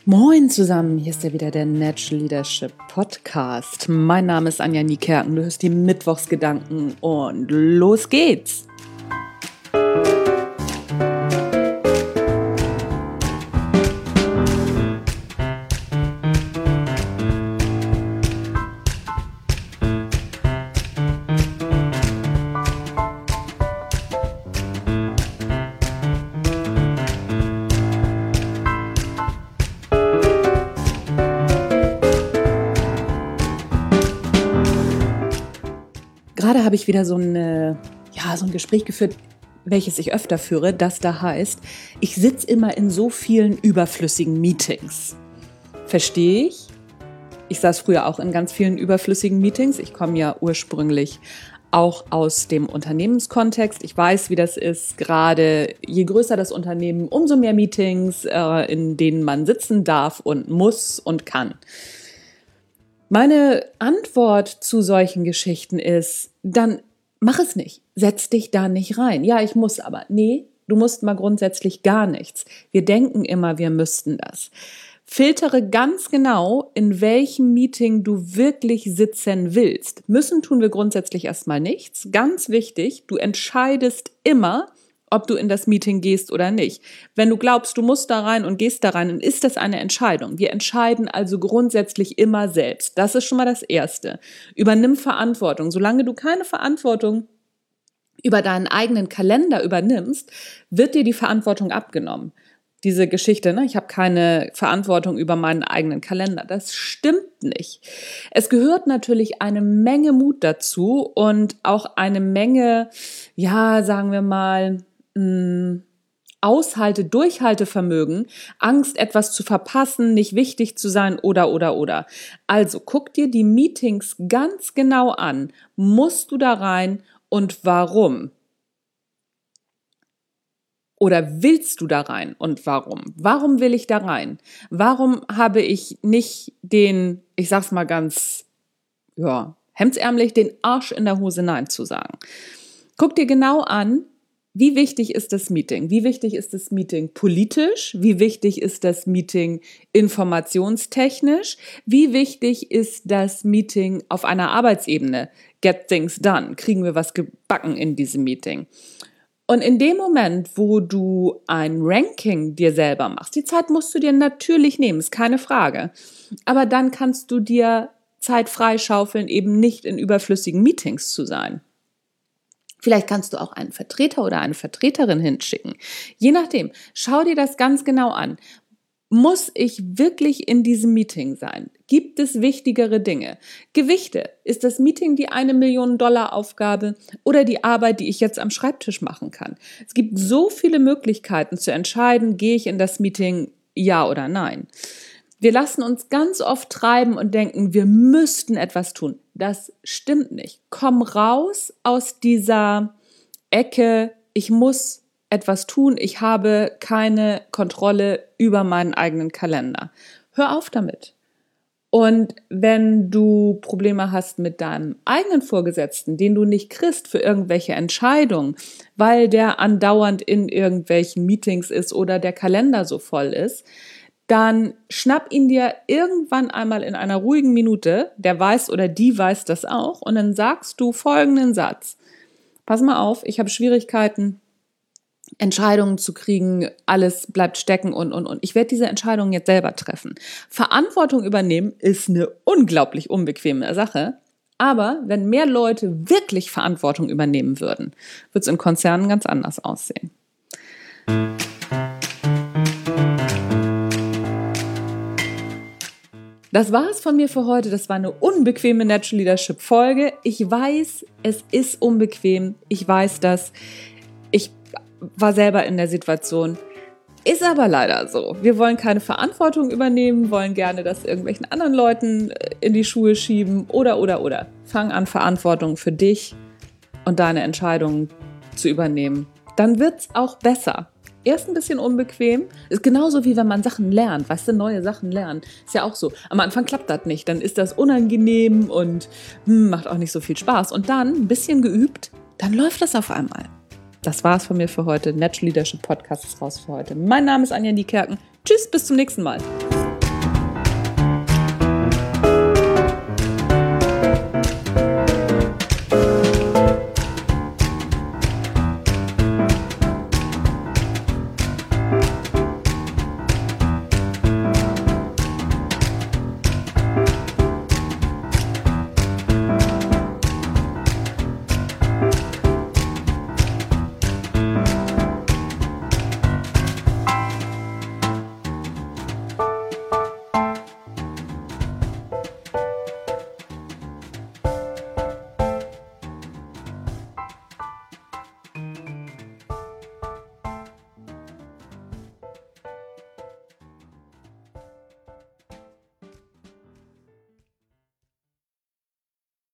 Moin zusammen, hier ist ja wieder der Natural Leadership Podcast. Mein Name ist Anja Niekerken, du hörst die Mittwochsgedanken und los geht's! Gerade habe ich wieder so ein Gespräch geführt, welches ich öfter führe, das da heißt, ich sitze immer in so vielen überflüssigen Meetings. Verstehe ich? Ich saß früher auch in ganz vielen überflüssigen Meetings. Ich komme ja ursprünglich auch aus dem Unternehmenskontext. Ich weiß, wie das ist. Gerade je größer das Unternehmen, umso mehr Meetings, in denen man sitzen darf und muss und kann. Meine Antwort zu solchen Geschichten ist, dann mach es nicht, setz dich da nicht rein. Ja, ich muss aber. Nee, du musst mal grundsätzlich gar nichts. Wir denken immer, wir müssten das. Filtere ganz genau, in welchem Meeting du wirklich sitzen willst. Müssen tun wir grundsätzlich erstmal nichts. Ganz wichtig, du entscheidest immer, ob du in das Meeting gehst oder nicht. Wenn du glaubst, du musst da rein und gehst da rein, dann ist das eine Entscheidung. Wir entscheiden also grundsätzlich immer selbst. Das ist schon mal das Erste. Übernimm Verantwortung. Solange du keine Verantwortung über deinen eigenen Kalender übernimmst, wird dir die Verantwortung abgenommen. Diese Geschichte, ich habe keine Verantwortung über meinen eigenen Kalender, das stimmt nicht. Es gehört natürlich eine Menge Mut dazu und auch eine Menge, sagen wir mal, Durchhaltevermögen, Angst, etwas zu verpassen, nicht wichtig zu sein oder. Also guck dir die Meetings ganz genau an. Musst du da rein und warum? Oder willst du da rein und warum? Warum will ich da rein? Warum habe ich nicht den, ich sag's mal ganz, hemdsärmlich, den Arsch in der Hose Nein zu sagen? Guck dir genau an, wie wichtig ist das Meeting? Wie wichtig ist das Meeting politisch? Wie wichtig ist das Meeting informationstechnisch? Wie wichtig ist das Meeting auf einer Arbeitsebene? Get things done. Kriegen wir was gebacken in diesem Meeting? Und in dem Moment, wo du ein Ranking dir selber machst, die Zeit musst du dir natürlich nehmen, ist keine Frage. Aber dann kannst du dir Zeit freischaufeln, eben nicht in überflüssigen Meetings zu sein. Vielleicht kannst du auch einen Vertreter oder eine Vertreterin hinschicken. Je nachdem, schau dir das ganz genau an. Muss ich wirklich in diesem Meeting sein? Gibt es wichtigere Dinge? Gewichte. Ist das Meeting die $1-Million-Aufgabe oder die Arbeit, die ich jetzt am Schreibtisch machen kann? Es gibt so viele Möglichkeiten zu entscheiden, gehe ich in das Meeting, ja oder nein. Wir lassen uns ganz oft treiben und denken, wir müssten etwas tun. Das stimmt nicht. Komm raus aus dieser Ecke, ich muss etwas tun, ich habe keine Kontrolle über meinen eigenen Kalender. Hör auf damit. Und wenn du Probleme hast mit deinem eigenen Vorgesetzten, den du nicht kriegst für irgendwelche Entscheidungen, weil der andauernd in irgendwelchen Meetings ist oder der Kalender so voll ist, dann schnapp ihn dir irgendwann einmal in einer ruhigen Minute, der weiß oder die weiß das auch, und dann sagst du folgenden Satz. Pass mal auf, ich habe Schwierigkeiten, Entscheidungen zu kriegen, alles bleibt stecken und. Ich werde diese Entscheidungen jetzt selber treffen. Verantwortung übernehmen ist eine unglaublich unbequeme Sache, aber wenn mehr Leute wirklich Verantwortung übernehmen würden, wird es in Konzernen ganz anders aussehen. Das war es von mir für heute. Das war eine unbequeme Natural Leadership Folge. Ich weiß, es ist unbequem. Ich weiß das. Ich war selber in der Situation. Ist aber leider so. Wir wollen keine Verantwortung übernehmen, wollen gerne das irgendwelchen anderen Leuten in die Schuhe schieben oder. Fang an, Verantwortung für dich und deine Entscheidungen zu übernehmen. Dann wird's auch besser. Erst ein bisschen unbequem. Ist genauso wie wenn man Sachen lernt. Weißt du, neue Sachen lernen. Ist ja auch so. Am Anfang klappt das nicht. Dann ist das unangenehm und macht auch nicht so viel Spaß. Und dann, ein bisschen geübt, dann läuft das auf einmal. Das war's von mir für heute. Natural Leadership Podcast ist raus für heute. Mein Name ist Anja Niekerken. Tschüss, bis zum nächsten Mal.